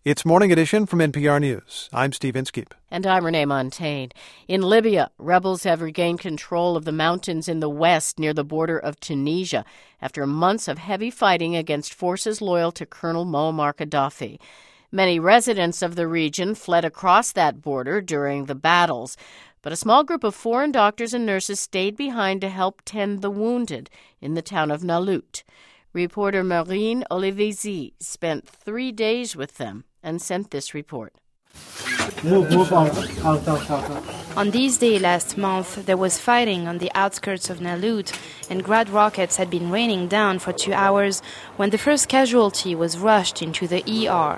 It's Morning Edition from NPR News. I'm Steve Inskeep. And I'm Renee Montaigne. In Libya, rebels have regained control of the mountains in the west near the border of Tunisia after months of heavy fighting against forces loyal to Colonel Muammar Gaddafi. Many residents of the region fled across that border during the battles, but a small group of foreign doctors and nurses stayed behind to help tend the wounded in the town of Nalut. Reporter Marine Olivesi spent 3 days with them and sent this report. Move out. On this day last month, there was fighting on the outskirts of Nalut, and Grad rockets had been raining down for 2 hours when the first casualty was rushed into the ER.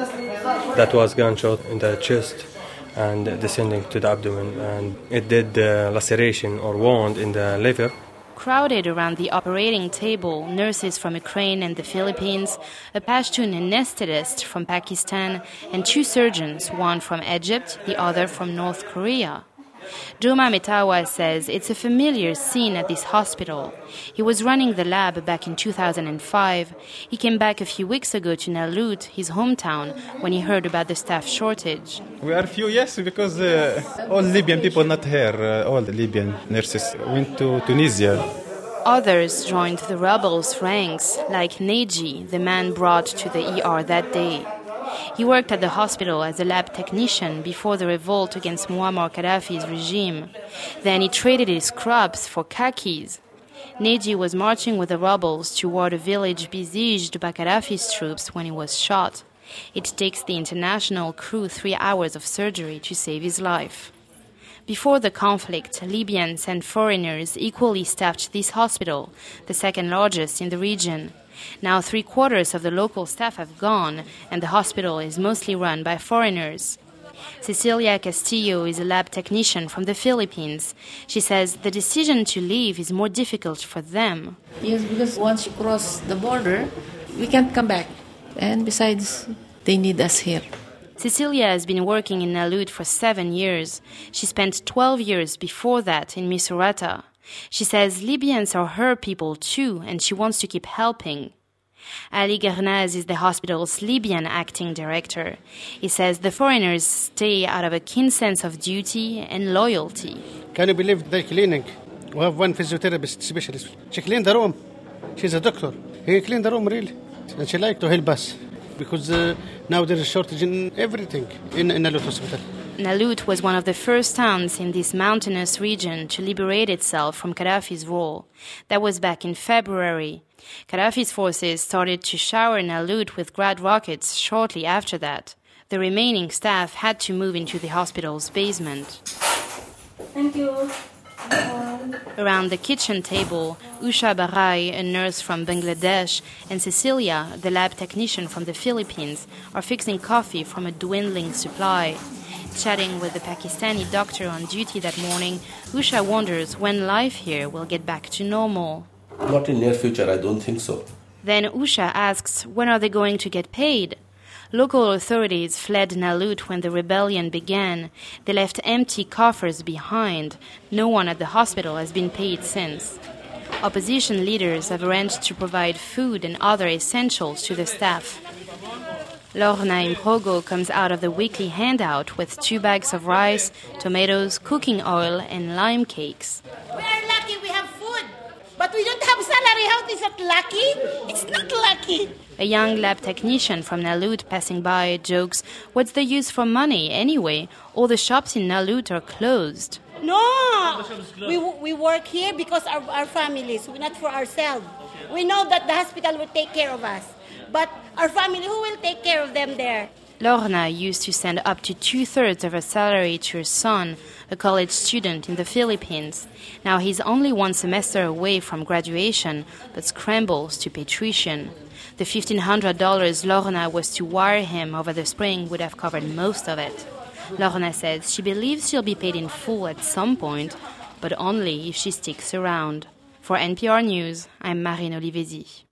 That was gunshot in the chest and descending to the abdomen, and it did laceration or wound in the liver. Crowded around the operating table, nurses from Ukraine and the Philippines, a Pashtun anesthetist from Pakistan, and 2 surgeons, one from Egypt, the other from North Korea. Joma Metawa says it's a familiar scene at this hospital. He was running the lab back in 2005. He came back a few weeks ago to Nalut, his hometown, when he heard about the staff shortage. We are few, yes, because all Libyan people not here, all the Libyan nurses went to Tunisia. Others joined the rebels' ranks, like Neji, the man brought to the ER that day. He worked at the hospital as a lab technician before the revolt against Muammar Gaddafi's regime. Then he traded his scrubs for khakis. Neji was marching with the rebels toward a village besieged by Gaddafi's troops when he was shot. It takes the international crew 3 hours of surgery to save his life. Before the conflict, Libyans and foreigners equally staffed this hospital, the second largest in the region. Now 3/4 of the local staff have gone, and the hospital is mostly run by foreigners. Cecilia Castillo is a lab technician from the Philippines. She says the decision to leave is more difficult for them. Yes, because once you cross the border, we can't come back. And besides, they need us here. Cecilia has been working in Nalut for 7 years. She spent 12 years before that in Misurata. She says Libyans are her people too, and she wants to keep helping. Ali Garnaz is the hospital's Libyan acting director. He says the foreigners stay out of a keen sense of duty and loyalty. Can you believe they're cleaning? We have one physiotherapist specialist. She cleaned the room. She's a doctor. He cleaned the room really. And she liked to help us because now there is a shortage in everything in Nalut hospital. Nalut was one of the first towns in this mountainous region to liberate itself from Gaddafi's rule. That was back in February. Gaddafi's forces started to shower Nalut with Grad rockets shortly after that. The remaining staff had to move into the hospital's basement. Thank you. Around the kitchen table, Usha Barai, a nurse from Bangladesh, and Cecilia, the lab technician from the Philippines, are fixing coffee from a dwindling supply. Chatting with the Pakistani doctor on duty that morning, Usha wonders when life here will get back to normal. Not in near future, I don't think so. Then Usha asks, when are they going to get paid? Local authorities fled Nalut when the rebellion began. They left empty coffers behind. No one at the hospital has been paid since. Opposition leaders have arranged to provide food and other essentials to the staff. Lorna Improgo comes out of the weekly handout with 2 bags of rice, tomatoes, cooking oil, and lime cakes. We are lucky we have food, but we don't have salary. How is that lucky? It's not lucky. A young lab technician from Nalut passing by jokes, what's the use for money anyway? All the shops in Nalut are closed. No, we work here because our families, not for ourselves. We know that the hospital will take care of us. But our family, who will take care of them there? Lorna used to send up to 2/3 of her salary to her son, a college student in the Philippines. Now he's only 1 semester away from graduation, but scrambles to pay tuition. The $1,500 Lorna was to wire him over the spring would have covered most of it. Lorna says she believes she'll be paid in full at some point, but only if she sticks around. For NPR News, I'm Marine Olivesi.